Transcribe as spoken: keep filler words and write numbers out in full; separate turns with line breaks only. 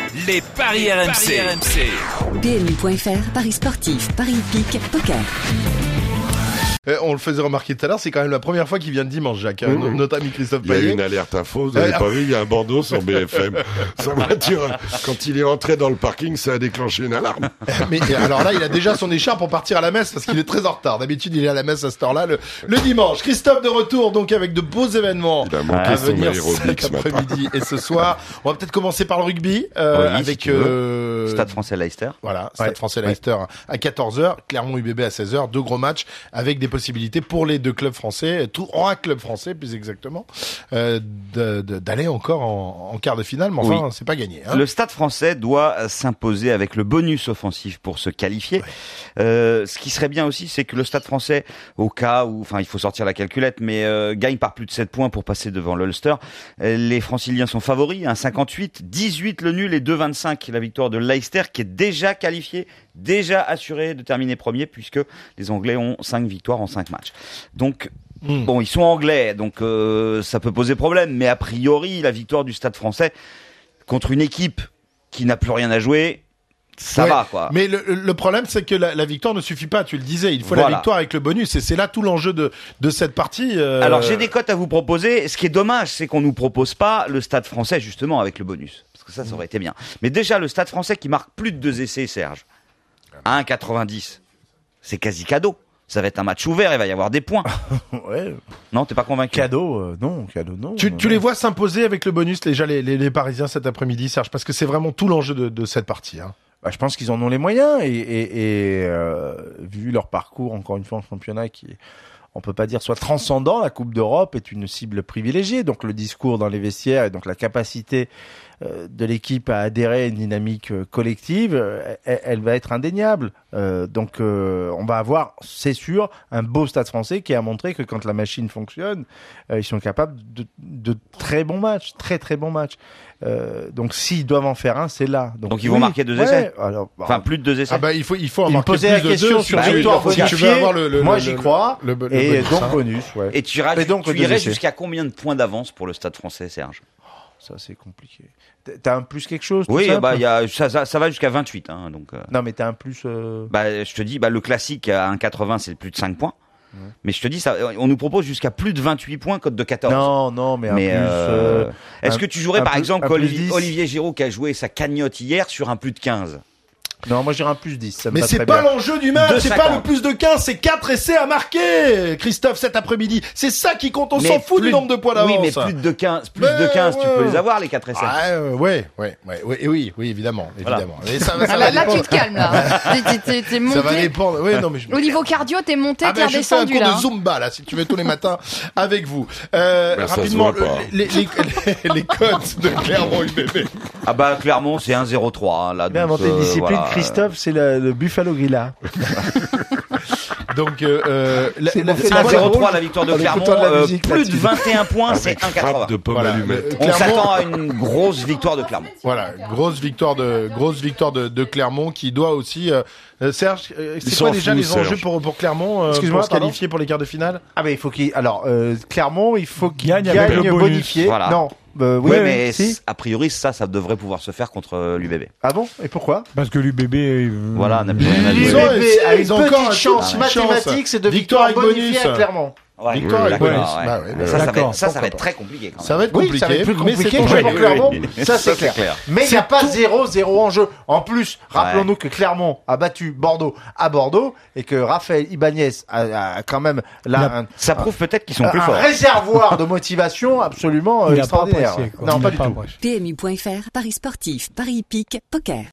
Les paris R M C.
P M U point F R, paris sportif, paris hippique, poker.
Euh, on le faisait remarquer tout à l'heure, c'est quand même la première fois qu'il vient de dimanche, Jacques. Mmh. Notre, notre ami Christophe Payet.
Il y a une alerte info, vous n'avez pas vu, il y a un bandeau sur B F M. Sa voiture, quand il est entré dans le parking, ça a déclenché une alarme.
Mais alors là, il a déjà son écharpe pour partir à la messe parce qu'il est très en retard. D'habitude, il est à la messe à cette heure-là, le, le dimanche. Christophe de retour, donc avec de beaux événements
il a manqué
à
son
venir
aérobic
cet après-midi et ce soir. On va peut-être commencer par le rugby euh,
oui,
avec
si
euh...
Stade Français Leicester.
Voilà, Stade
ouais.
Français Leicester ouais. à quatorze heures, Clermont U B B à seize heures, deux gros matchs avec des possibilités pour les deux clubs français, tout un club français plus exactement, euh, de, de, d'aller encore en, en quart de finale, mais enfin, oui. c'est pas gagné. Hein.
Le Stade Français doit s'imposer avec le bonus offensif pour se qualifier. Ouais. Euh, ce qui serait bien aussi, c'est que le Stade Français, au cas où, enfin, il faut sortir la calculette, mais euh, gagne par plus de sept points pour passer devant l'Ulster. Les Franciliens sont favoris, un cinquante-huit, dix-huit le nul et deux vingt-cinq la victoire de Leicester qui est déjà qualifié, déjà assuré de terminer premier puisque les Anglais ont cinq victoires en cinq matchs. Donc, mmh. bon, ils sont anglais, donc euh, ça peut poser problème, mais a priori, la victoire du Stade Français contre une équipe qui n'a plus rien à jouer, ça ouais, va, quoi.
Mais le, le problème, c'est que la, la victoire ne suffit pas, tu le disais, il faut voilà. la victoire avec le bonus, et c'est là tout l'enjeu de, de cette partie. Euh...
Alors, j'ai des cotes à vous proposer. Ce qui est dommage, c'est qu'on nous propose pas le Stade Français, justement, avec le bonus. Parce que ça, ça aurait été bien. Mais déjà, le Stade Français qui marque plus de deux essais, Serge, à un quatre-vingt-dix, c'est quasi cadeau. Ça va être un match ouvert, il va y avoir des points.
ouais.
Non, t'es pas convaincu?
Cadeau, euh, non, cadeau, non.
Tu, tu les vois s'imposer avec le bonus, déjà, les, les, les Parisiens cet après-midi, Serge, parce que c'est vraiment tout l'enjeu de, de cette partie, hein.
Bah, je pense qu'ils en ont les moyens et, et, et euh, vu leur parcours, encore une fois, en championnat qui est, on peut pas dire soit transcendant, la Coupe d'Europe est une cible privilégiée. Donc le discours dans les vestiaires et donc la capacité euh, de l'équipe à adhérer à une dynamique euh, collective, euh, elle, elle va être indéniable. Euh, donc euh, on va avoir, c'est sûr, un beau Stade Français qui a montré que quand la machine fonctionne, euh, ils sont capables de, de très bons matchs, très très bons matchs. Euh, donc s'ils doivent en faire un, c'est là.
Donc, donc ils oui, vont marquer deux
ouais,
essais.
Alors, bah,
enfin plus de deux essais.
Ah bah il faut il faut en
il
marquer
me posait
plus
la question
de deux,
sur
bah,
victoire
bonifiée. Si tu veux avoir le, le,
moi
le,
j'y
le,
crois.
Le, le,
et
le bonus,
donc
hein.
bonus, ouais.
Et tu, iras,
et donc,
tu irais jusqu'à combien de points d'avance pour le Stade Français, Serge?
Ça c'est compliqué. T'as un plus quelque chose?
Oui, bah il y a ça, ça, ça va jusqu'à vingt-huit, hein, donc. Euh...
Non mais t'as un plus. Euh...
Bah je te dis, bah le classique à un quatre-vingts c'est plus de cinq points. Ouais. Mais je te dis ça, on nous propose jusqu'à plus de vingt-huit points, cote de quatorze.
Non, non, mais un
mais
plus.
Euh... Euh, Est-ce
un,
que tu jouerais par
plus,
exemple Olivier, Olivier Giroud qui a joué sa cagnotte hier sur un plus de quinze?
Non, moi j'irais un plus dix. Ça me
mais
va
c'est
très
pas
bien.
l'enjeu du match, c'est pas le plus de quinze, c'est quatre essais à marquer, Christophe, cet après-midi. C'est ça qui compte, on mais s'en fout du nombre de points d'avance.
Oui, mais plus de quinze, plus
mais
de quinze,
ouais.
tu peux les avoir, les quatre essais.
Ah, euh, ouais, ouais, ouais, ouais, oui, oui, évidemment, évidemment.
Voilà.
Mais ça, ça
ah,
va
là,
dépendre.
là, tu te calmes, là. t'es, t'es, t'es monté.
Ça va dépendre, oui, non, mais je...
Au niveau cardio, t'es monté,
ah,
t'es
ben,
redescendu,
là. Je fais un cours
là.
de Zumba, là, si tu veux, tous les matins, avec vous. Euh,
ben,
rapidement, le, les, les, les, les cotes de Clermont U B B.
Ah bah, Clermont, c'est un zéro trois, hein, là.
Bien inventé une discipline, voilà. Christophe, c'est le, le Buffalo Grilla.
Donc, euh, la,
c'est,
la,
c'est un zéro trois la victoire de Clermont.
De
euh,
musique,
plus de vingt et un points, c'est un quatre-vingts.
De
voilà.
On Clermont, s'attend à une grosse victoire de Clermont.
Voilà, grosse victoire de grosse victoire de, de Clermont qui doit aussi. Euh, Serge, euh, c'est quoi déjà
fout,
les
Serge.
enjeux pour pour Clermont euh, pour se qualifier pour les quarts de finale?
Ah ben il faut qu'il alors euh, Clermont, il faut qu'il gagne,
gagne
gagne bonifié.
Voilà.
Non. Euh, oui,
oui,
oui,
mais
si.
a priori, ça, ça devrait pouvoir se faire contre l'U B B.
Ah bon? Et pourquoi?
Parce que l'U B B, euh...
voilà, n'a plus rien à
L'U B B
jouer.
a une petite chance mathématique, c'est de victoire bonifiée à Clermont.
Ouais,
victoire avec bonus.
Ouais. Bah ouais, ça, ça, va être, ça, ça va être très compliqué. Quand même.
Ça va être compliqué.
Oui, ça va être plus compliqué
mais
que pour Clermont. Ça, c'est
ça,
clair.
clair.
Mais il n'y a pas zéro zéro en jeu. En plus, rappelons-nous que Clermont a battu Bordeaux à Bordeaux et que Raphaël Ibanez a, a quand même là.
La,
un,
ça prouve
un,
peut-être qu'ils sont
un,
plus
un
forts.
Un réservoir de motivation absolument extraordinaire.
Pas apprécié,
non, pas, pas du tout.
P M U point F R, paris sportif, paris hippique, poker.